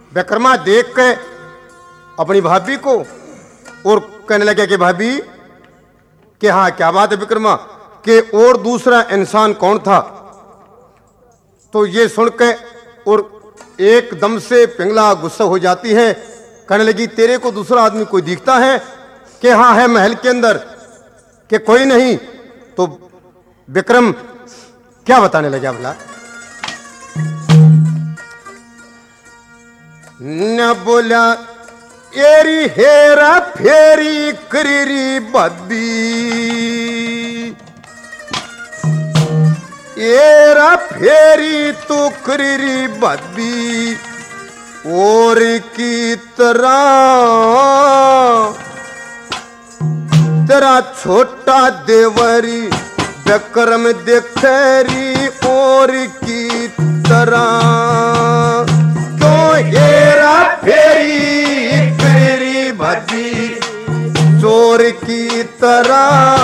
विक्रमा देख के अपनी भाभी को और कहने लगे कि भाभी कि हाँ क्या बात है विक्रमा कि और दूसरा इंसान कौन था। तो ये सुन के और एकदम से पिंगला गुस्सा हो जाती है, कहने लगी तेरे को दूसरा आदमी कोई दिखता है कि हाँ है महल के अंदर कि कोई नहीं। तो विक्रम क्या बताने लगा भला, न बोला एरी हेरा फेरी करीरी बब्बी, एरा फेरी तो करीरी बब्बी और की तरह तेरा छोटा देवरी विक्रम देखरी और की तरह क्यों हेरा फेरी करीरी बब्बी चोर की तरह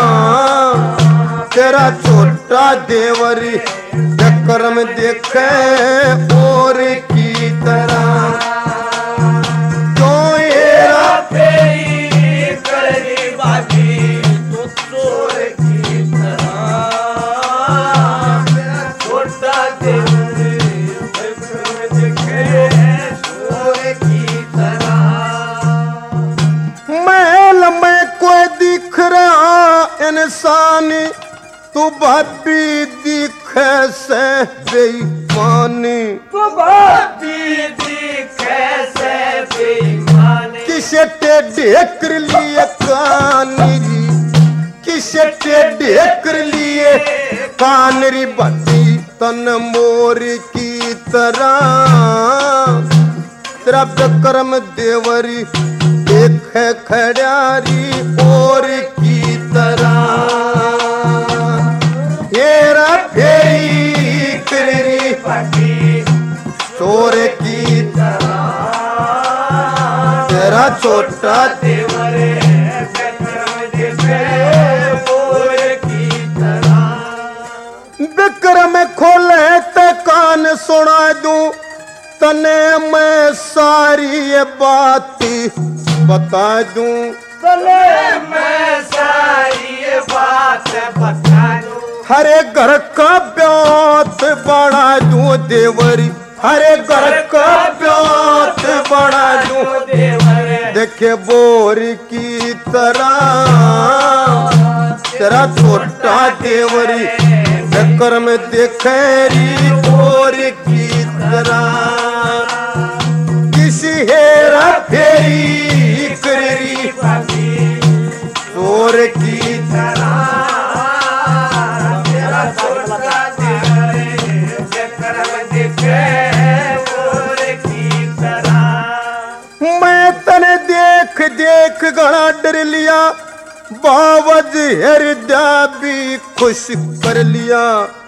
तेरा छोटा देवरी विक्रम देखे और की तरह क्यों हेरा फेरी करीरी बब्बी तो चोर की तरह तेरा छोटा देवरी विक्रम देखे और की तरह। महल में कोई दिख रहा इंसान तू भाभी दिखे से बेईमानी, तू भाभी दिखे से बेईमानी किसे टेढ़े कर लिए कानरी, किसे टेढ़े कर लिए कानरी बत्ती तन मोर की तरह तेरा विक्रम देवरी देखे खड़ारी और की तरह हेरा फेरी करीरी बब्बी चोर की तरह तेरा छोटा देवरे विक्रम देखे और की तरह। विक्रम खोले ते कान सुना दूं तने मैं सारी ये बात बता दूं, तने मैं सारी ये बात बता दूं, हरे घर का ब्योत बढ़ा दूं देवरी, हरे घर का ब्योत बढ़ा दूं देवरे देखे बोर की तरह तेरा छोटा देवरी विक्रम देखेरी बोर की तरह किसी हेरा फेरी करेरी बब्बी चोर की तरह तेरा छोटा देवरे विक्रम देखे और की तरह। मैं तने देख देख गड़ा डर लिया बावज हृदय भी खुश कर लिया।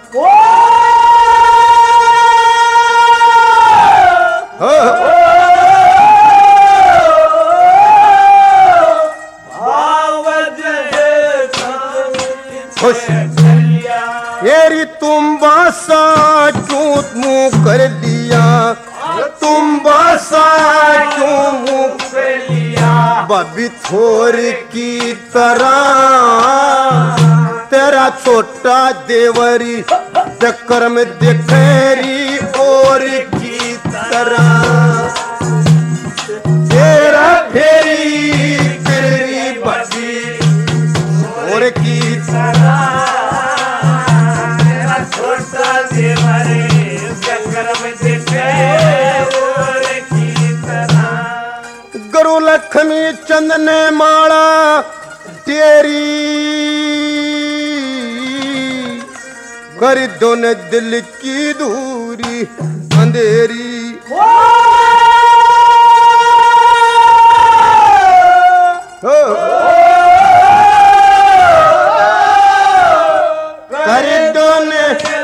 खुश येरी तुम बासा क्यों मुँह कर लिया, तुम बासा क्यों मुँह कर लिया बबी थोर की तरह तेरा छोटा देवरी विक्रम देखेरी और की तरह तेरा फेरी करेरी बब्बी और की तरह तेरा छोटा देवरे विक्रम देखे और की तरह। गुरु लक्ष्मी चंद ने माला तेरी कर दो न दिल की दूरी अंधेरी कर दो न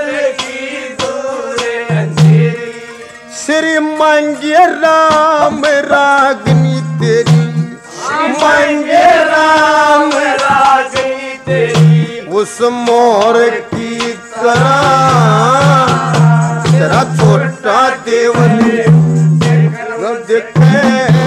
श्री मांगे राम रागनी तेरी मांगे राम रागनी तेरी उस मोर की तरह तेरा छोटा देवरी दिखे